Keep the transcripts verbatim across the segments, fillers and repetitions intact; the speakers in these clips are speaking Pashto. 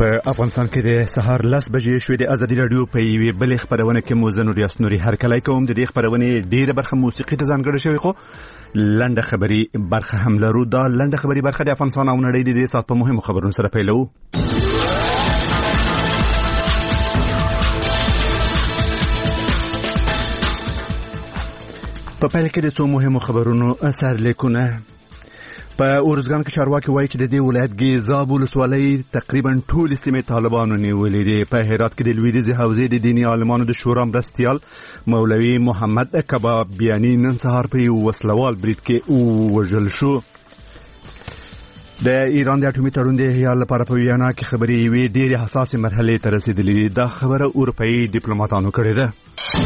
په افغانستان کې د سهار لس بجې شوې د ازادي راډیو په یوې بلې خپرونه کې مو زه نوریاس نوري هرکلی کوم. د دې خپرونې ډېره برخه موسیقي ته ځانګړې شوې، خو لنډه خبري برخه هم لرو. دا لنډه خبري برخه د افغانستان او نړۍ د دې ساعت په مهمو خبرونو سره پیلوو. په پیل کې د څو مهمو خبرونو اثر لیکونه. په اورزګان کې چارواکي وایي چې د دې ولایت ګیزاب ولسوالۍ تقریبا ټولې سیمې طالبانو نیولې دي. په هرات کې د لویدیځې حوزې د دیني عالمانو د شورا مرستیال مولوي محمد کبابیانی نن سهار په یو وسلوال برید کې ووژل شو. د ایران د اټومي تړون د احیا لپاره په ویانا کې خبرې یوې ډېرې حساسې مرحلې ته رسېدلې دي. دا خبره اروپایي ډیپلوماتانو کړې ده.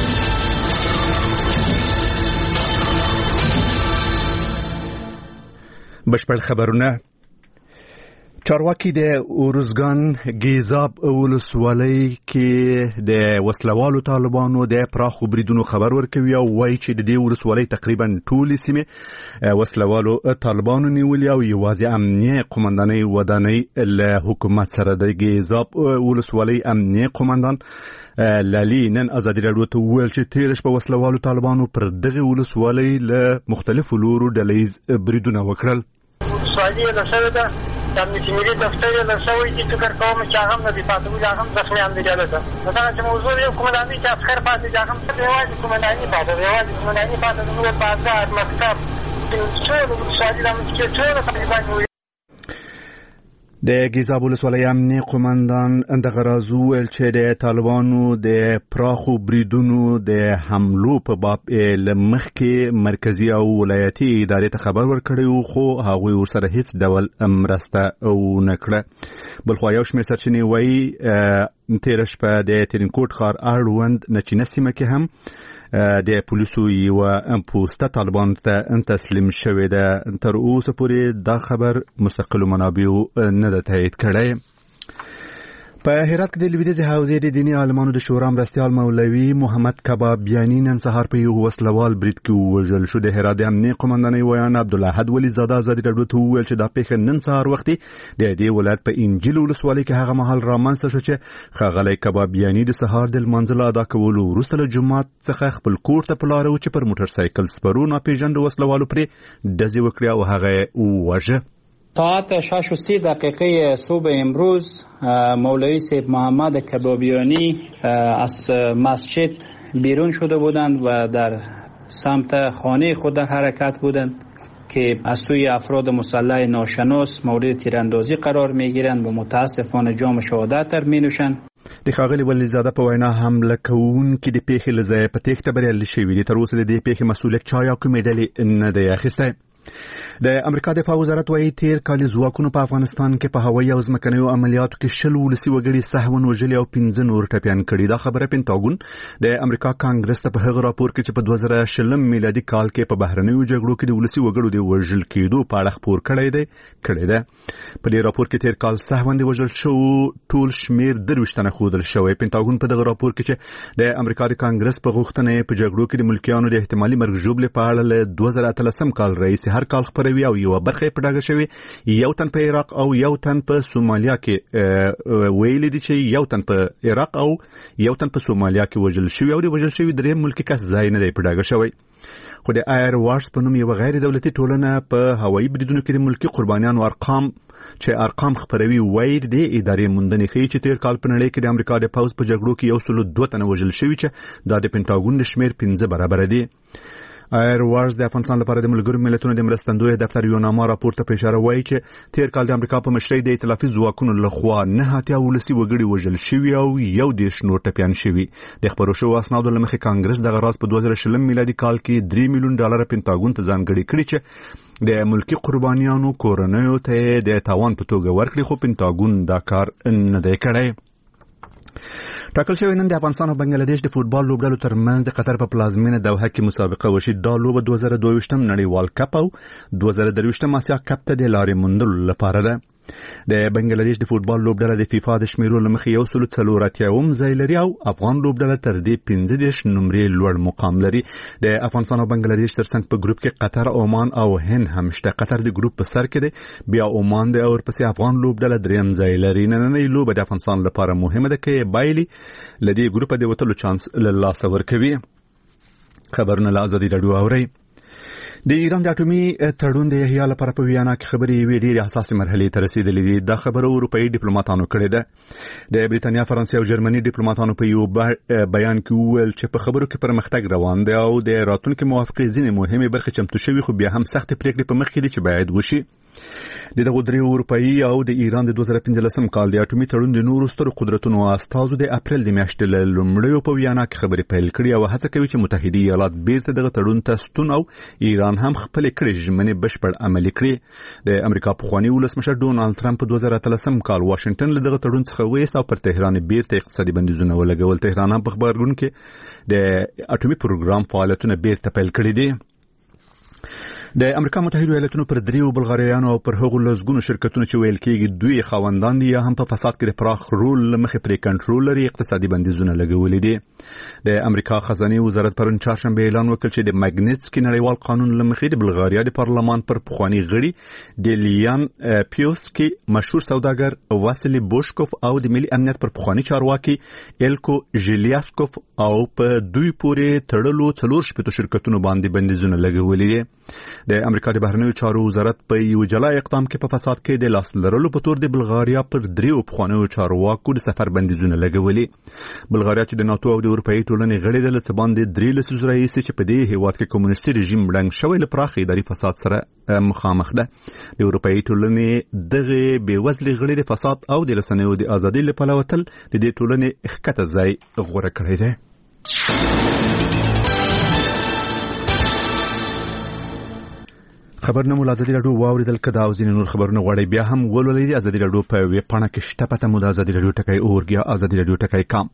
بشپړ خبرونه. چارواکي د اورزګان ګیزاب ولسوالۍ کې د وسلوالو طالبانو د پراخو بریدونو خبر ورکوي او وایي چې د دې ولسوالۍ تقریبا ټولې سیمې وسلوالو طالبانو نیولې او یوازې امنیه قومندانۍ ودانۍ له حکومت سره د ګیزاب ولسوالۍ امنیه قومندان لالی نن ازادي راډیو ته وویل چې تېره شپه وسلوالو طالبانو پر دغه ولسوالۍ له مختلفو لورو ډلهییز بریدونه وکړل. ولسوالۍ یې لسوې ده، د امنیتي ملي دفتر یې لسوی دي. فکر کوم چې هغه هم د دفاع ټول هغه هم زخمیان دي. نو دغه چې موضوع یو کومنداني چې عسکر پاتې دي، هغه هم یوازې کومنداني پاتې دي، یوازې کومنداني پاتې دي. نور بازار مکتب ټول ولسوالۍ د امنیتي ټول تقریبا د ګیزاب ولسوالۍ امنیه قومندان دغه راز وویل چې د طالبانو د پراخو بریدونو د حملو په باب له مخکې مرکزي او ولایتي ادارې ته خبر ورکړی و، خو هغوی ورسره هیڅ ډول مرسته ونه کړه. بلخوا یو شمېر سرچینې وایي تېره شپه د ترینکوټ ښار اړوند نچینه سیمه کې هم د پولیسو یوه پوسته طالبانو ته تسلیم شوې ده. تر اوسه پورې دا خبر مستقلو منابعو نه ده تایید کړی. په هرات کې د لویدیځې حوزې د دیني عالمانو د شورا مرستیال مولوي محمد کبابیانی نن سهار په یو وسلوال برید کې ووژل شو. د هرات د امنیه قومندانۍ ویان عبدالاحد ولی زاده ازادي راډیو ته وویل چې دا پیښه نن سهار وختي د دې ولایت په انجیل ولسوالۍ کې هغه مهال رامنځته شو چې ښاغلی کبابیانی د سهار د لمانځه له ادا کولو وروسته له جومات څخه خپل کور ته په لاره و چې پر موټر سایکل سپرو ناپېژاندو وسلوالو پرې ډزې وکړې او هغه یې وواژه. ساعت شش و سی دقیقه صبح امروز مولوی سید محمد کبابیانی از مسجد بیرون شده بودند و در سمت خانه خود حرکت بودند که از سوی افراد مسلح ناشناس مورد تیراندازی قرار میگیرند و متاسفانه جام شهادت در می نوشند. د ښاغلي ولیزاده په وینا حمله کوونکي د پیښې له ځایه په تېښته بریالي شوي دي. تر اوسه د دې پیښې مسؤلیت چا یا کومې ډلې نه دی اخیستی. د امریکا دفاع وزارت وايي تیر کال ځواکونو په افغانستان کې په هوایي او ځمکنیو عملیاتو کې شل ولسي وګړي سهوا وژلي او پنځه نور ټپیان کړي. دا خبره پینټاګون د امریکا کانګرس ته په هغه راپور کې چې په دوه زره شلم میلادي کال کې په بهرنیو جګړو کې د ولسي وګړو د وژل کېدو په اړه خپور کړی دی کړی ده. په دې راپور کې تیر کال سهوا د وژل شوو ټول شمیر درویشت تنه ښودل شوی. پینټاګون په دغه راپور کې چې د امریکا د کانګرس په غوښتنه په جګړو کې د ملکیانو د احتمالي مرګ ژوبلې په اړه له دوه زره اتلسم کال راهیسې هر کال خپروي او یو برخه په ډاګه شوی. یو تن په عراق او یو تن په سومالیا کې ویل دي چې یو تن په عراق او یو تن په سومالیا کې وژل شوی او د وژل شوی درې ملکی کس ځای نه دی په ډاګه شوی. خو د ایر وارس په نوم یو غیر دولتي ټولنه په هوایي بریدونو کې د ملکی قربانیانو ارقام چې ارقام خبروي وایي د ادارې موندنې ښیي چې تیر کال په نړۍ کې د امریکا د پوځ په جګړو کې یو سلو دوه تنه وژل شوي چې دا د پینټاګون د شمیر پنځه برابر دی. ایر وارز د افغانستان لپاره د ملګرو ملتونو د مرستندوی دفتر یو نامه راپور ته په اشاره وایي چې تیر کال د امریکا په مشرۍ د ائتلافي ځواکونو لخوا نه اتیا ولسي وګړي وژل شوي او یو دېرش نور ټپیان شوي. د خپرو شوو اسنادو له مخې کانګرس دغه راز په دوه زره شلم میلادي کال کې درې میلیون ډالر پینټاګون ته ځانګړي کړي چې د ملکی قربانیانو کورنیو ته د تاوان په توګه ورکړي، خو پینټاګون دا کار نه دی کړی. ټاکل شوی نن د افغانستان او بنگلاديش د فوتبال لوبډلو ترمنځ د قطر په پلازمینه دوحه کې مسابقه وشي. دا لوبه دوه زره دوه ویشتم نړیوال کپ او دوه زره درویشتم آسیا کپ ته د لارې موندلو لپاره ده. د بنگلاديش د فوتبال لوبډله د فیفا د شمیرو لمخې یو سل څلور اتیاوم ځای لري او افغان لوبډله تر دې پنځه دېرش نمرې لوړ مقام لري. د افغانستان او بنگلاديش ترڅنګ په ګروپ کې قطر، عمان او هند هم شته. قطر د ګروپ په سر کې دی، بیا عمان دی او ورپسې افغان لوبډله دریم ځای لري. نننۍ لوبه د افغانستان لپاره مهمه ده کې بایلي لدی ګروپ د وټلو چانس له لاس ورکوي. خبرونه له ازادي راډیو اوري. د ایران د اټومي تړون د احیا لپاره په ویانا کې خبرې وی ډېرې حساسه مرحله ته رسیدلې دي. دا خبره اروپאי ډیپلوماټانو کړې ده. د بریتانیا، فرانسې او جرمني ډیپلوماټانو په یو بیان کې وویل چې په خبرو کې پرمختګ روان دی او د راتلونکو موافقې ځینې مهمه برخې چمتو شوي، خو بیا هم سخت پریکړې په مخ کې دي چې باید وشي. د دغه درې اروپאי او د ایران د دوه زره پنځلسم کال د اټومي تړون د نورو سترو قدرتونو استازو د اپریل د میاشتې له لومړیو په ویانا کې خبرې پیل کړې او هڅه کوي چې متحده ایالات بیرته دغه تړون ته ستون او ایران هم خپل کړې ژمنې بشپړ عملي کړي. د امریکا پخوانی ولسمشر ډونالد ټرمپ په دوه زره اتلسم کال واشنگټن له دغه تړون څخه وایست او پر تهران بیرته اقتصادي بندیزونه ولګول. تهران هم په خبرګون کې د اټومي پروګرام فعالیتونه بیرته پیل کړي دي. د امریکا متحده ایالاتونو پر دریو بلغاریانو او پر هغو لزګونو شرکتونو چې ویل کېږي دوی خاوندان دي یا هم په فساد کې د پراخ رول لمخې پرې کنټرول لري اقتصادي بندیزونه لګولې دي. د امریکا خزانه وزارت پرون چهارشنبه اعلان وکړ چې د ماګنیټسکي نړیوال قانون لمخې د بلغاریا د پارلمان پر پخوانی غړي ډیلیان پیوسکي، مشهور سوداګر واسیلی بوشکوف او د ملي امنیت پر پخوانی چارواکي ایلکو ژیلیاسکوف او په دوی پورې تړلو څلور شپږ شرکتونو باندې بندیزونه لګولې دي. د امریکا د بهرنیو چارو وزارت په یو جلا اقدام کې په فساد کې د لاس لرلو په تور د بلغاریا پر دریو پخوانیو چارواکو د سفر بندیزونه لګولي. بلغاریا چې د ناتو او د اروپאי ټولنې غړې ده، له څه باندې درې لسیزې راهیسې چې په دې هیواد کې کمونیستي رژیم ړنګ شوی له پراخ اداري فساد سره مخامخ ده. د اروپאי ټولنې دغه بېوزلې غړې د فساد او د رسنیو د ازادۍ له پلوه تل د دې ټولنې ښکته ځای غوره کړی دی. خبرونه مو ازادي راډیو واوریدل. کدا او ځینې نور خبرونه غواړئ بیا هم ولولئ. د ازادي راډیو په ویب پاڼه کې شته پته مو د ازادي راډیو ټکی اورګ یا ازادي راډیو ټکی کام.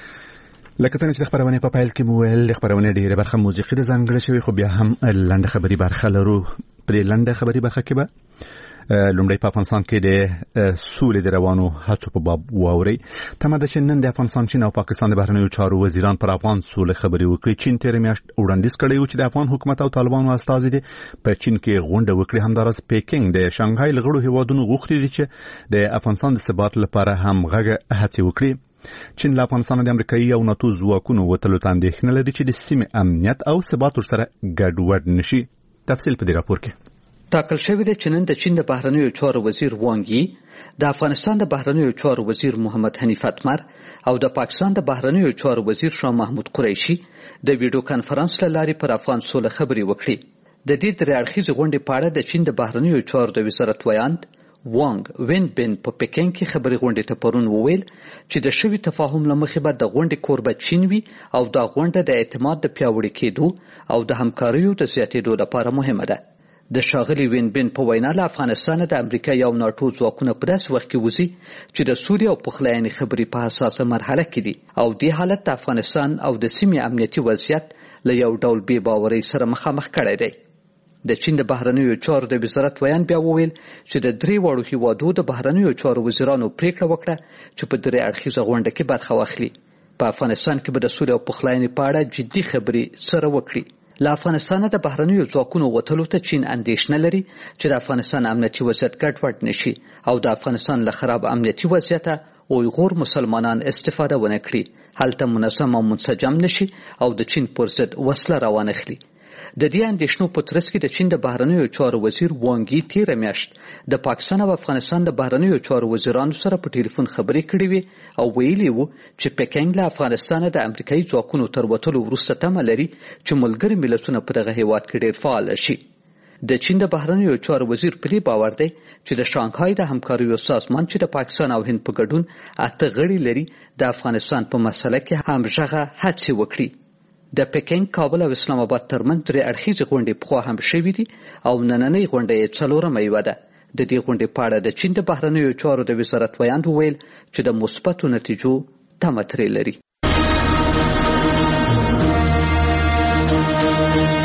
لکه څنګه چې د خبرونه په پایل کې مو ویل، د خبرونه ډیره برخه موسیقي د ځانګړې شوی، خو بیا هم لنډه خبري برخه لرو. په لنډه خبري برخه کې به لومړی په افغانستان کې د سولې د روانو هڅو په باب واوري. تمه ده چې نن د افغانستان، چین او پاکستان د بهرنیو چارو وزیران پر افغان سولې خبرې وکړي. چین تیر میاشت وړاندیز کړی و چې د افغان حکومت او طالبانو استازي دي په چین کې غونډه وکړي. همدارس پیکینګ د شانګهای لغړو هیوادونو غوښتي دي چې د افغانستان د ثبات لپاره هم غږ هڅې وکړي. چین له افغانستان د امریکایي او ناتو ځواکونو وتلو ته اندېښنه لري چې د سیمې امنیت او ثبات ورسره ګډوډ نشي. تفصیل په دې راپور کې ټاکل شوی دی چې نن د چین د بهرنیو چارو وزیر وانګ یي، د افغانستان د بهرنیو چارو وزیر محمد حنیف اتمر او د پاکستان د بهرنیو چارو وزیر شاه محمود قریشي د ویډیو کانفرنس له لارې پر افغان سوله خبرې وکړي. د دې درې اړخیزې غونډې په اړه د چین د بهرنیو چارو د وزارت ویاند وانګ وین بن په پکین کې خبرې غونډې ته پرون وویل چې د شوي تفاهم له مخې به د غونډې کوربه چین وي او دا غونډه د اعتماد د پیاوړي کېدو او د همکاریو د زیاتېدو لپاره مهمه ده. د ښاغلي وین بن په وینا له افغانستان د امریکا او ناټو ځواکونه په داسې وخت کې وځي چې د سولې او پخلاینې خبرې په حساسه مرحله کې دي او دې حالت د افغانستان او د سیمې امنیتي وضعیت له یو ډول بې باورۍ سره مخامخ کړی دی. د چین د بهرنیو چارو د وزارت ویان بیا وویل چې د درې واړو هیوادو د بهرنیو چارو وزیرانو پریکړه وکړه چې په درې اړخیزه غونډه کې برخه واخلي. په افغانستان کې به د سولې او پخلاینې په اړه جدي خبرې سره وکړي. له افغانستان د بهرنیو ځواکونو وتلو ته چین اندېښنه لري چې د افغانستان امنیتي وضعیت ګډوډ نشي او د افغانستان له خراب امنیتي وضعیته اویغور مسلمانان استفاده ونه کړي، هلته منظم او منسجم نشي او د چین پر ضد وسله راوانخلي. د دې اندېښنو په ترڅ کې د چین د بهرنیو چارو وزیر وانګ یي تیره میاشت د پاکستان او افغانستان د بهرنیو چارو وزیرانو سره په ټلیفون خبرې کړې وې او ویلي وو چې پکینګ له افغانستان د امریکایي ځواکونو تر وتلو وروسته تمه لري چې ملګري ملتونه په دغه هیواد کې ډېر فعال شي. د چین د بهرنیو چارو وزیر په دې باور دی چې د شانګهای د همکاریو سازمان چې د پاکستان او هند په ګډون اته غړي لري د افغانستان په مسله کې همغږه هڅې وکړي. د پکینګ، کابل او اسلام آباد ترمنځ درې اړخیزې غونډې پخوا هم شوې دي او نننۍ غونډه یې څلورمه یوه ده. د دې غونډې په اړه د چین د بهرنیو چارو د وزارت ویاند وویل چې د مثبتو نتیجو تمه ترې لري.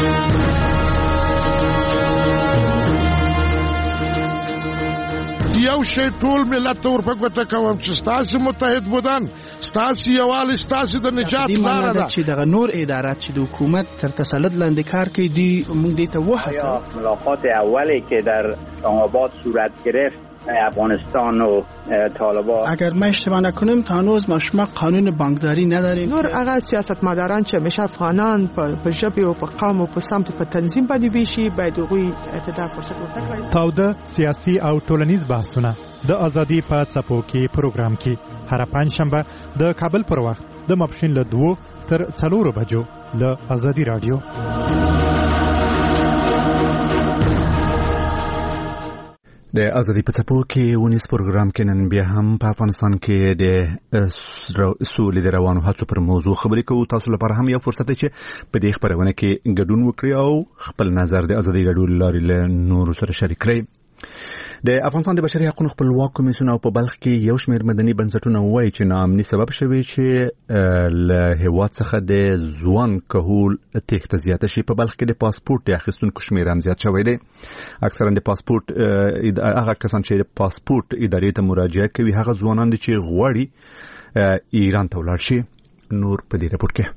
The یو شی ټول ملت ته ورپګوته کوم چې ستاسو متحد بودن ستاسو یووالی ستاسو د نجات لاره ده. چې دغه نور ادارات چې د حکومت تر تسلط لاندې کار کوي دی موږ دې ته وهڅوو. ملاقات اولی که در آباد صورت گرفت افغانستان و طالبان، اگر ما اشتباه نکنیم تا هنوز ما شما قانون بانکداری نداریم. نور هغه سیاستمداران چې همیشه افغانان په ژبه او په قوم او په سمت په تنظیم باندې بيشي باید هغوی اعتدال فرصت ورکړي. تاوده سیاسي او ټولنیز بحثونه د ازادي په څپو کې پروګرام کې هر پنځشنبه د کابل پر وخت د ماپښین له دوه تر څلورو بجو له ازادي رادیو. د ازادي په څپو کې ونیس پروګرام کې نن بیا هم په افغانستان کې د سولې د روانو هڅو پر موضوع خبرې کوو. تاسو لپاره هم یو فرصت دی چې په دې خبرونه کې ګډون وکړئ او خپل نظر د ازادي رادیو لارې له نورو سره شریک کړئ. د افغانستان د بشري حقوقو خپلواک کمیسیون او په بلخ کې یو شمېر مدني بنسټونه وایي چې ناامني سبب شوی چې له هیواد څخه د ځوان کهول تېښته زیاته شي. په بلخ کې د پاسپورت اخیستونکو شمېر هم زیات شوی دی. اکثرا د پاسپورت هغه کسان چې د پاسپورت ادارې ته مراجعه کوي هغه ځوانان دي چې غواړي ایران ته ولاړ شي. نور په دې راپور کې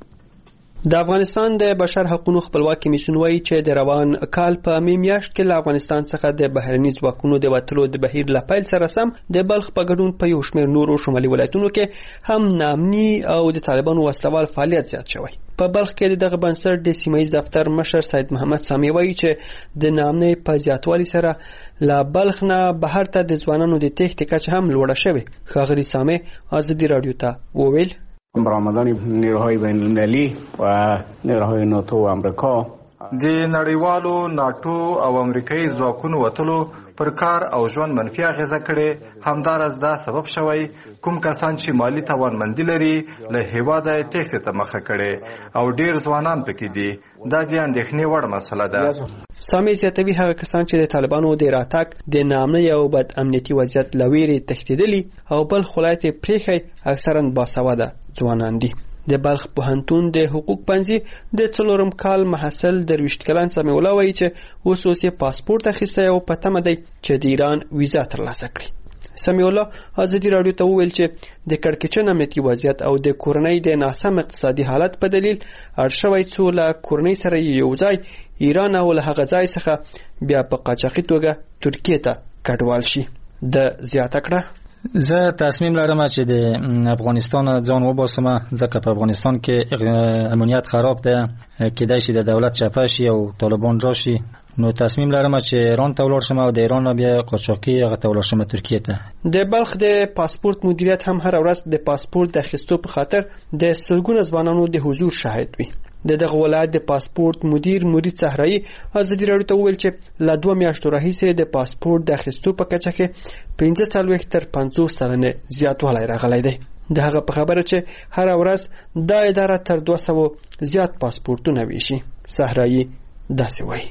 د افغانستان د بشر حقوقو خپلواک کمیسیون وایي چې د روان کال په مې میاشت کې له افغانستان څخه د بهرني ځواکونو د وټلو د بهیر له پیل سره سم د بلخ په ګډون په یو شمېر نورو شمالي ولایتونو کې هم ناامني او د طالبانو وسلوال فعالیت زیات شوی. په بلخ کې دغه بنسټ د سیمایي دفتر مشر سید محمد سامي وایي چې د ناامنۍ په زیاتوالي سره لا بلخ نه بهر ته د ځوانانو د تېښتې کچه هم لوړه شوې. ښاغلي سامي ازادي رادیو ته وویل برآمدن نیروهای بین المللی و نیروهای ناتو و امریکا د نړیوالو ناتو او امریکایي ځواکونو وتلو پر کار او ژوند منفي اغیزه کړي. همدارس دا سبب شوی کوم کسان چې مالی توانمندي لري له هیواده تېښتې ته مخه کړي او ډیر ځوانان پکې دي. دا د اندېښنې وړ مسله ده. سامي زیاتوي هغه کسان چې د طالبانو د راتګ د ناامنۍ او بد امنیتي وضعیت له ویرې تښتېدلي او بلخ ولایت یې پرېښی اکثرا باسواده ځوانان دي. د بلخ پوهنتون د حقوق پنځي د څلورم کال محصل درویشت کلن سامي الله وایي چې اوس اوس یې پاسپورت اخیستی او په تمه دی چې د ایران ویزا ترلاسه کړي. سامي الله ازادي رادیو ته وویل چې د کړکېچن امنیتي وضعیت او د کورنۍ د ناسم اقتصادي حالت په دلیل اړ شوی څو له کورنۍ سره یو ځای ایران او له هغه ځای څخه بیا په قاچاقي توګه ترکیې ته کډوال شي. د زیاته کړه زه تصمیم لرم چې د افغانستان ځان وباسم ځکه په افغانستان کې امنیت خراب ده، کېدای شي د دولت چپه شي او طالبان راشي. نو تصمیم لرم چې ایران ته ولاړ شم او د ایران بیا قاچاقي هغه ته ولاړ شم ترکیه ته. د بلخ د پاسپورت مدیریت هم هر ورځ د پاسپورت د اخیستو په خاطر د سلګونو ځوانانو د حضور شاهد وي. د دغه ولایت د پاسپورت مدیر مرید صحرایی ازادي رادیو ته وویل چې له دوه میاشتو راهیسې د پاسپورت د اخیستو په کچه کې پنځه څلوېښت تر پنځوس سلنه زیاتوالی راغلی دی. د هغه په خبره چې هر ورځ دا اداره تر دوه سوه زیات پاسپورتونه ویشي. صحرایی داسې وایي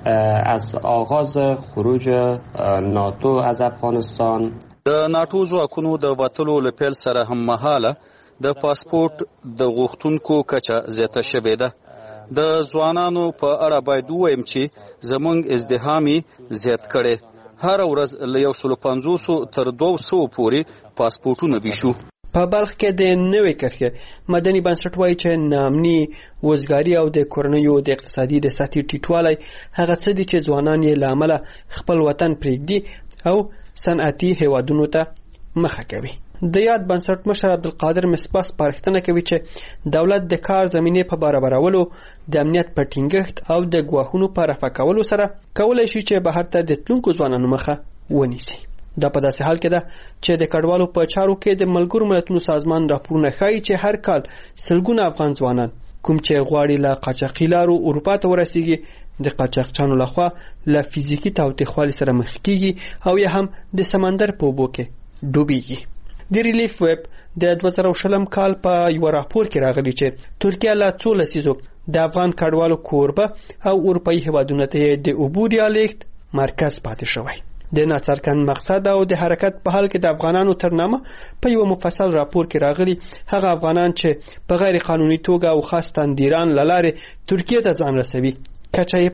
از آغاز خروج ناتو از افغانستان د ناتو ځواکونو د وټلو له پیل سره هم مهاله د پاسپورت د غوښتونکو کچه زیاته شوې ده. د ځوانانو په اړه باید ووایم چې زموږ ازدحامي زیات کړی. هر ورځ له یو سلو پنځوسو تر دوه سوو پورې پاسپورتونه ویشو. په بلخ کې د نوې کرښې مدني بنسټ وایي چې ناامني، وزګاري او د کورنیو د اقتصادي د سطحې ټیټوالی هغه څه دي چې ځوانان یې له امله خپل وطن پرېږدي او صنعتي هیوادونو ته مخه کوي. د یاد بنسټ مشر عبدالقادر مصباح سپارښتنه کوي چې دولت د کار زمینې په برابرولو، د امنیت په ټینګښت او د ګواښونو په رفع کولو سره کولی شي چې بهر ته د تلونکو ځوانانو مخه ونیسي. دا په داسې حال کې ده چې د کډوالو په چارو کې د ملګرو ملتونو سازمان راپورونه ښایي چې هر کال سلګونه افغان ځوانان کوم چې غواړي له قاچاقي لارو اروپا ته ورسیږي د قاچاقچانو لخوا له فزیکي تاوتریخوالي سره مخ کیږي او یا هم د سمندر په اوبو کې ډوبېږي. د ریلیف ویب د دوه زره شلم کال په یو راپور کې راغلی چې ترکیه له څو لسیزو د افغان کډوالو کوربه او اروپایي هیوادونو ته د عبور یا لیږد مرکز پاتې شوی. د ناڅرګند مقصد او د حرکت په حال کې د افغانانو تر نامه په یو مفصل راپور کې راغلي هغه افغانان چې په غیر قانوني توګه او خاص تندیران له لارې ترکیې ته ځان رسوي کچه